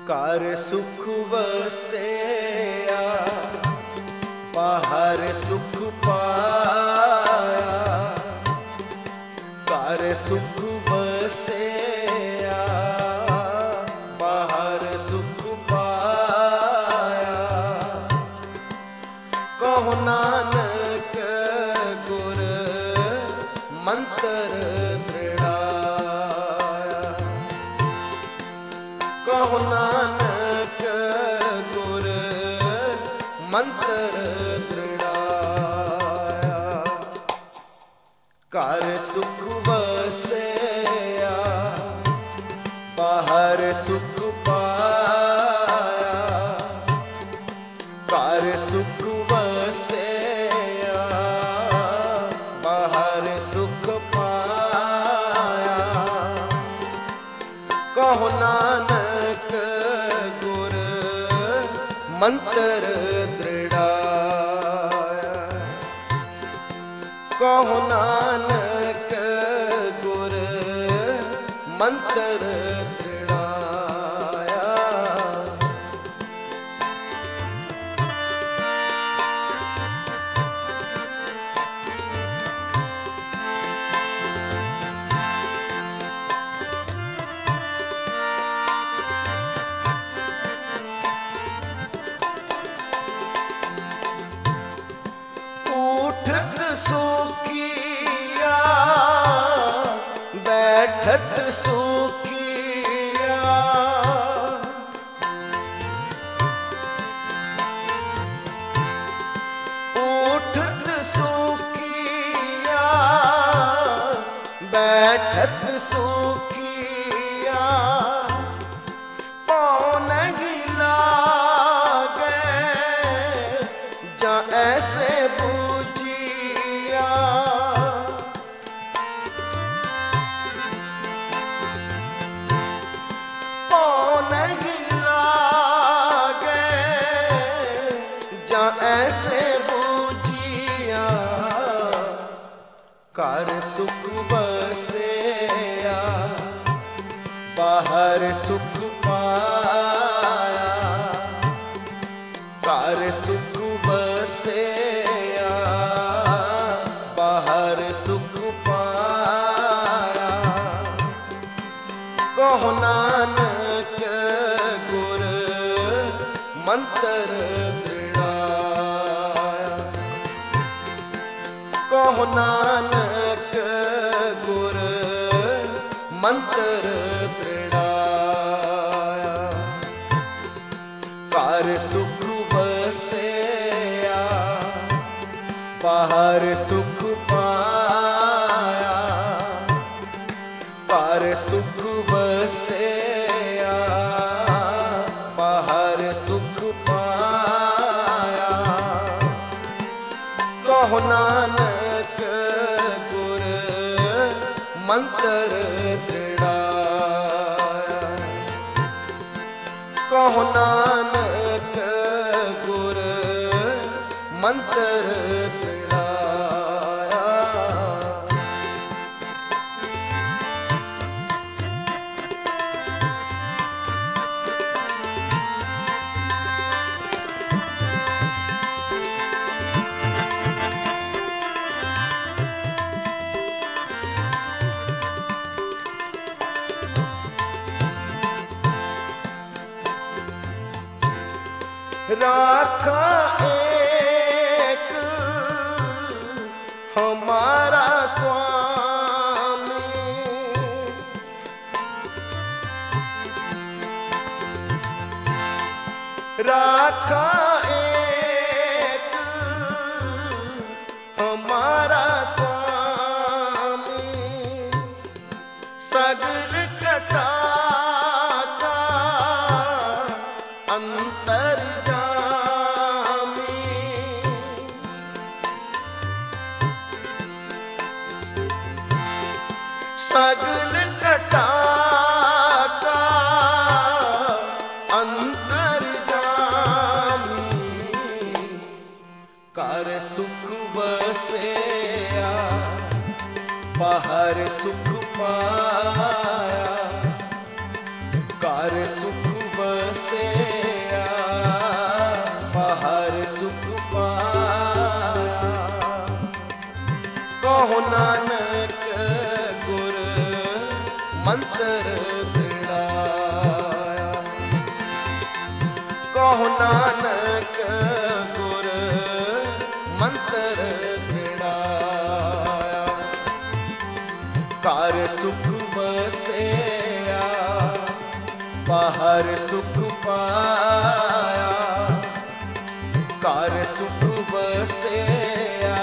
Car सुख वसया बाहर सुख पाया। कार सुख वसया बाहर सुख पाया। कहो नानक गुर मंत्र दृढ़ाया। कहो नानक गुर मंत्र दृढ़ाया। कार सुख वसया बाहर सुख पाया। कार सुख वसया बाहर सुख पाया। कहो नानक गुर मंत्र दृढ़ाया। कहो नानक गुर मंत्र दृढ़ाया। उठत सुखिया बैठत सुखिया। उठत सुखिया बैठत सुखिया। पाँव नहीं लागे जा ऐसे बूझिया। पाँव नहीं लागे जा ऐसे बूझिया। कार सुख वसया बाहर सुख पाया। कार सुख वसया बाहर सुख पाया। कहो नानक गुर मंत्र दृढ़ाया। कहो नानक गुर मंत्र दृढ़ाया। कार सुख वसया बाहर सुख पाया। कार सुख वसया बाहर सुख पाया। कहो नानक गुर मंत्र दृढ़ाया। कहो नानक गुर मंत्र दृढ़ाया। राखा एक हमारा स्वामी। राखा एक हमारा स्वामी। सगल कटा का अंतर सगल कटा का अंतर जामी। कार सुख वसया बाहर सुख पाया। कार सुख ਵਸਿਆ ਬਾਹਰ ਸੁਖ ਪਾਇਆ। ਕਹੋ ਨਾਨਕ ਗੁਰ ਮੰਤਰ ਦ੍ਰਿੜਾਇਆ। ਕਹੋ ਨਾਨਕ ਗੁਰ ਮੰਤਰ ਦ੍ਰਿੜਾਇਆ। ਘਰ ਸੁਖ ਵਸਿਆ ਬਾਹਰ ਸੁਖ ਪਾਇਆ। ਘਰ ਸੁਖ ਵਸਿਆ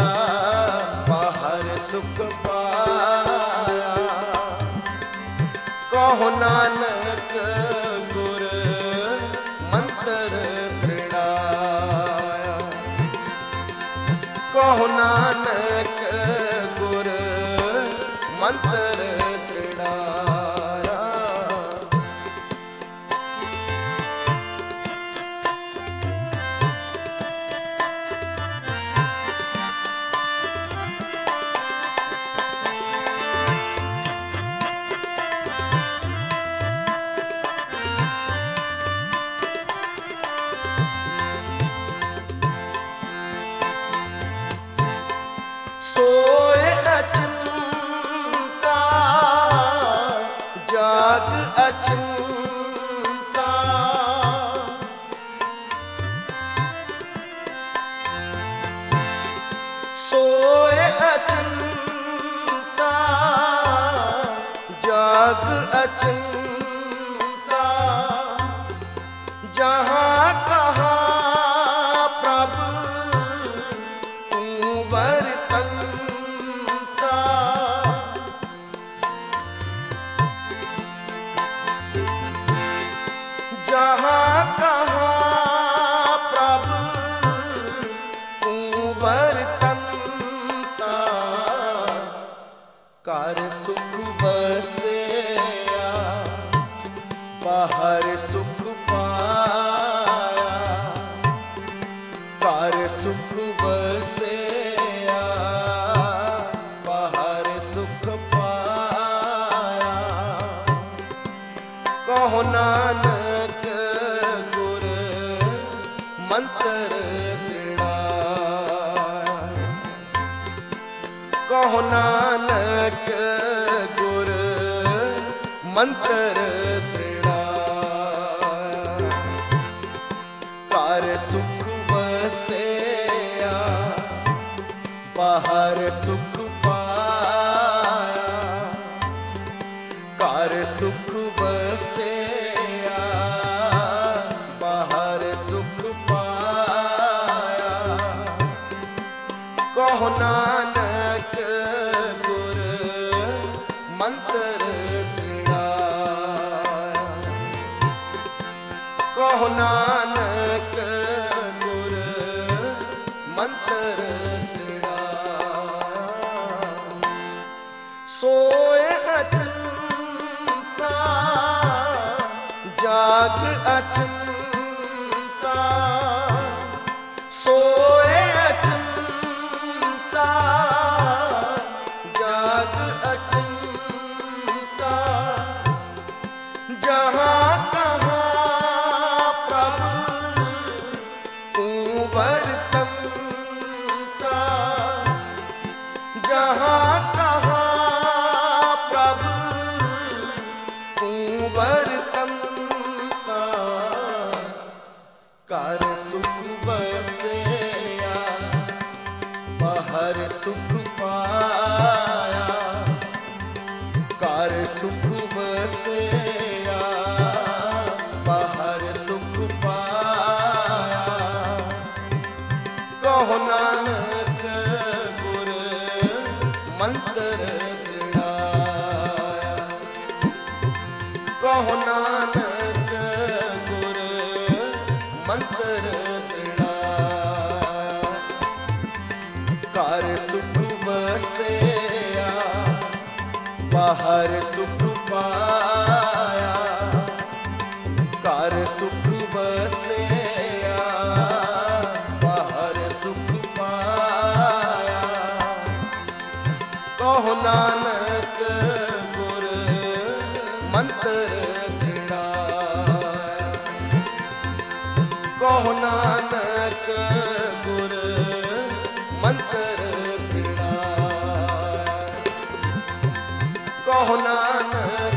ਬਾਹਰ ਸੁਖ ਪਾਇਆ। ਕਹੋ ਨਾਨਕ ਗੁਰ ਮੰਤਰ ਦ੍ਰਿੜਾਇਆ। ਕਹੋ ਨਾਨਕ ਗੁਰ ਮੰਤਰ ਦ੍ਰਿੜਾਇਆ। ਸੋਏ ਅਚੰਤਾ ਜਾਗ ਅਚੰਤਾ। ਸੋਏ ਅਚੰਤਾ ਜਾਗ ਅਚੰਤਾ। ਜਹਾਂ ਕਹਾਂ ਪ੍ਰਭ ਤੂੰ ਵਰਤੰਤਾ। ਜਹਾਂ ਕਹਾਂ ਪ੍ਰਭ ਤੂੰ ਵਰਤੰਤਾ। ਘਰ ਸੁਖ ਵਸਿਆ ਬਾਹਰ ਸੁਖ ਪਾਇਆ। ਘਰ ਸੁਖ ਵਸਿਆ ਬਾਹਰ ਸੁਖ ਪਾਇਆ। ਕਹੋ ਨਾਨਕ ਗੁਰ ਮੰਤਰ ਦ੍ਰਿੜਾਇਆ। ਕਹੋ ਨਾਨਕ ਗੁਰ ਮੰਤਰ ਦ੍ਰਿੜਾਇਆ। ਘਰ ਸੁਖ ਵਸਿਆ ਬਾਹਰ ਸੁਖ ਪਾਇਆ। ਘਰ ਸੁਖ ਵਸਿਆ ਬਾਹਰ ਸੁਖ ਪਾਇਆ। ਕਹੋ ਨਾਨਕ ਗੁਰ ਮੰਤਰ ਦ੍ਰਿੜਾਇਆ। ਕਹੋ ਨਾਨਕ ਗੁਰ ਮੰਤਰ ਦ੍ਰਿੜਾਇਆ। ਸੋਏ ਅਚੰਤਾ ਜਾਗ ਅਚੰਤਾ। ਸੋਏ ਅਚੰਤਾ ਜਾਗ ਅਚੰਤਾ। ਜਹਾਂ ਕਹਾਂ ਪ੍ਰਭ ਤੂੰ ਵਰਤੰਤਾ। ਜਹਾਂ ਕਹਾਂ ਪ੍ਰਭ ਤੂੰ ਵਰਤੰਤਾ। ਘਰ ਸੁਖ ਵਸਿਆ ਬਾਹਰ ਸੁਖ ਪਾਇਆ। ਘਰ ਸੁਖ ਵਸਿਆ ਬਾਹਰ ਸੁਖ ਪਾਇਆ। ਕਹੋ ਨਾਨਕ ਗੁਰ ਮੰਤਰ ਦ੍ਰਿੜਾਇਆ। ਕਹੋ ਨਾਨਕ ਗੁਰ ਮੰਤਰ ਦ੍ਰਿੜਾਇਆ। ਘਰ ਸੁਖ ਵਸਿਆ ਬਾਹਰ ਸੁਖ ਪਾਇਆ। ਘਰ ਸੁਖ ਵਸਿਆ ਬਾਹਰ ਸੁਖ ਪਾਇਆ। ਕਹੋ ਨਾਨਕ ਗੁਰ ਮੰਤਰ ਦ੍ਰਿੜਾਇਆ। ਕਹੁ ਨਾਨਕ